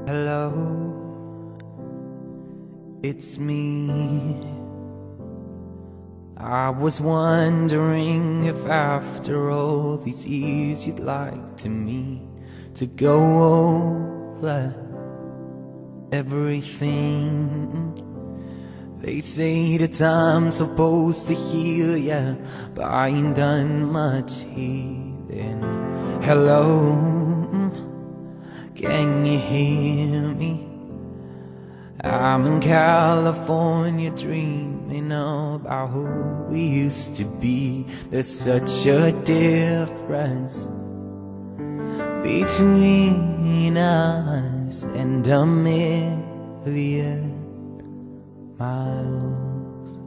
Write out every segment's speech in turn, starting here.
Hello, it's me. I was wondering if after all these years you'd like to go over everything. They say the time's supposed to heal ya, but I ain't done much healing. Hello, can you hear me? I'm in California dreaming about who we used to be. There's such a difference between us and a million miles.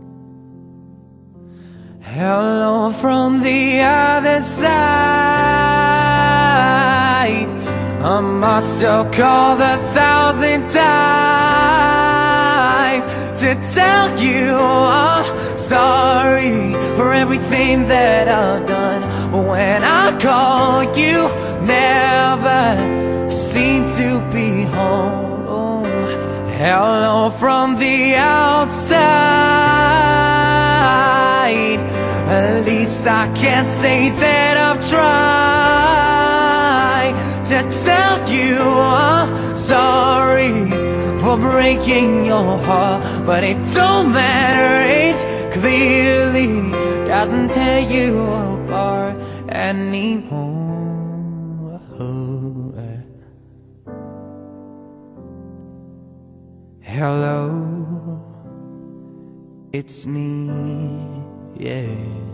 Hello from the other side. I must have called 1,000 times to tell you I'm sorry for everything that I've done. But when I call, you never seem to be home. Hello from the outside. At least I can say that I've tried to tell you I'm sorry for breaking your heart, but it don't matter, it clearly doesn't tear you apart anymore. Hello, it's me, yeah.